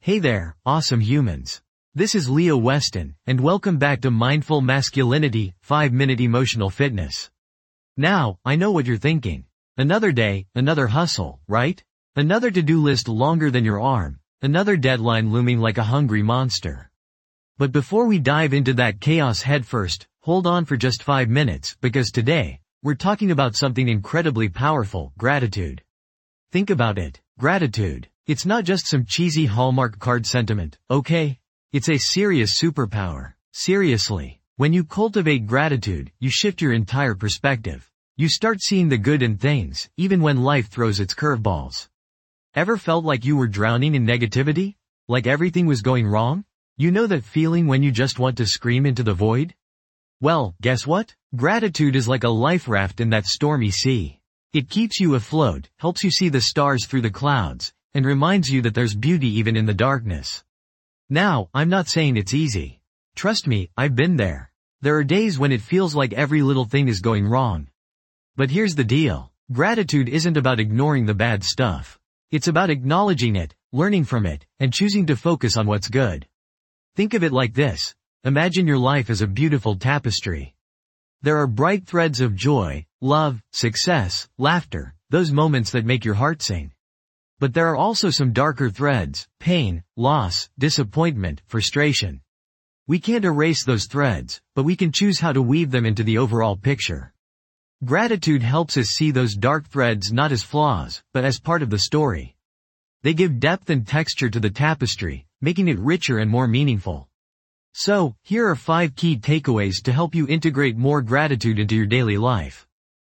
Hey there, awesome humans. This is Leo Weston, and welcome back to Mindful Masculinity, 5-Minute Emotional Fitness. Now, I know what you're thinking. Another day, another hustle, right? Another to-do list longer than your arm, another deadline looming like a hungry monster. But before we dive into that chaos headfirst, hold on for just 5 minutes, because today, we're talking about something incredibly powerful, gratitude. Think about it, gratitude. It's not just some cheesy Hallmark card sentiment, okay? It's a serious superpower. Seriously. When you cultivate gratitude, you shift your entire perspective. You start seeing the good in things, even when life throws its curveballs. Ever felt like you were drowning in negativity? Like everything was going wrong? You know that feeling when you just want to scream into the void? Well, guess what? Gratitude is like a life raft in that stormy sea. It keeps you afloat, helps you see the stars through the clouds, and reminds you that there's beauty even in the darkness. Now, I'm not saying it's easy. Trust me, I've been there. There are days when it feels like every little thing is going wrong. But here's the deal. Gratitude isn't about ignoring the bad stuff. It's about acknowledging it, learning from it, and choosing to focus on what's good. Think of it like this. Imagine your life as a beautiful tapestry. There are bright threads of joy, love, success, laughter, those moments that make your heart sing. But there are also some darker threads, pain, loss, disappointment, frustration. We can't erase those threads, but we can choose how to weave them into the overall picture. Gratitude helps us see those dark threads not as flaws, but as part of the story. They give depth and texture to the tapestry, making it richer and more meaningful. So, here are 5 key takeaways to help you integrate more gratitude into your daily life.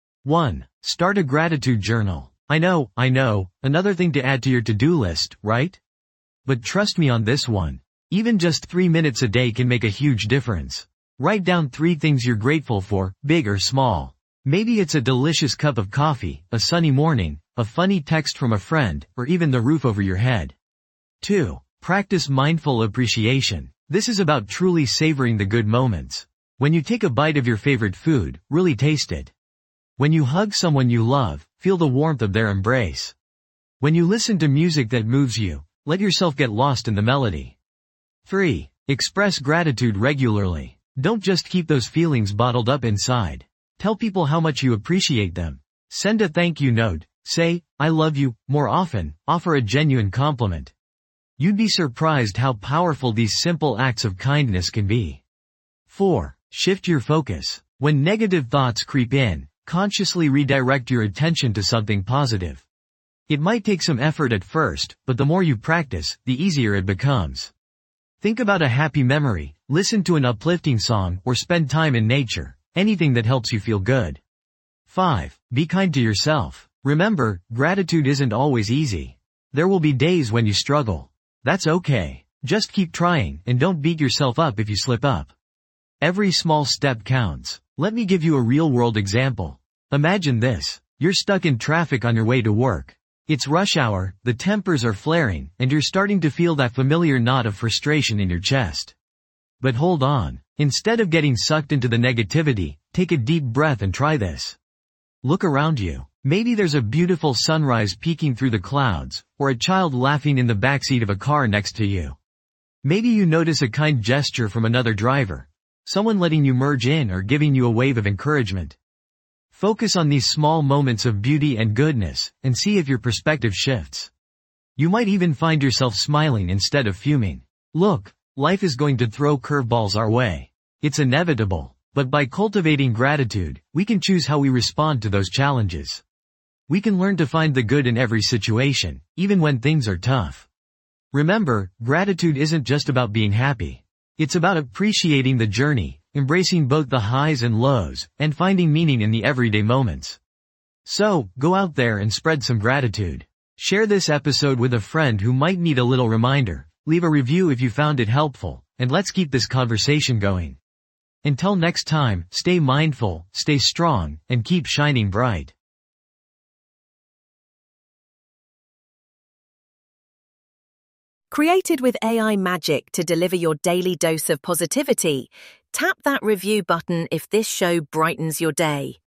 1. Start a gratitude journal. I know, another thing to add to your to-do list, right? But trust me on this one. Even just 3 minutes a day can make a huge difference. Write down 3 things you're grateful for, big or small. Maybe it's a delicious cup of coffee, a sunny morning, a funny text from a friend, or even the roof over your head. 2. Practice mindful appreciation. This is about truly savoring the good moments. When you take a bite of your favorite food, really taste it. When you hug someone you love, feel the warmth of their embrace. When you listen to music that moves you, let yourself get lost in the melody. 3. Express gratitude regularly. Don't just keep those feelings bottled up inside. Tell people how much you appreciate them. Send a thank you note, say, I love you, more often, offer a genuine compliment. You'd be surprised how powerful these simple acts of kindness can be. 4. Shift your focus. When negative thoughts creep in, consciously redirect your attention to something positive. It might take some effort at first, but the more you practice, the easier it becomes. Think about a happy memory, listen to an uplifting song, or spend time in nature, anything that helps you feel good. 5. Be kind to yourself. Remember, gratitude isn't always easy. There will be days when you struggle. That's okay. Just keep trying, and don't beat yourself up if you slip up. Every small step counts. Let me give you a real-world example. Imagine this. You're stuck in traffic on your way to work. It's rush hour, the tempers are flaring, and you're starting to feel that familiar knot of frustration in your chest. But hold on. Instead of getting sucked into the negativity, take a deep breath and try this. Look around you. Maybe there's a beautiful sunrise peeking through the clouds, or a child laughing in the backseat of a car next to you. Maybe you notice a kind gesture from another driver. Someone letting you merge in or giving you a wave of encouragement. Focus on these small moments of beauty and goodness, and see if your perspective shifts. You might even find yourself smiling instead of fuming. Look, life is going to throw curveballs our way. It's inevitable, but by cultivating gratitude, we can choose how we respond to those challenges. We can learn to find the good in every situation, even when things are tough. Remember, gratitude isn't just about being happy. It's about appreciating the journey, embracing both the highs and lows, and finding meaning in the everyday moments. So, go out there and spread some gratitude. Share this episode with a friend who might need a little reminder, leave a review if you found it helpful, and let's keep this conversation going. Until next time, stay mindful, stay strong, and keep shining bright. Created with AI magic to deliver your daily dose of positivity, tap that review button if this show brightens your day.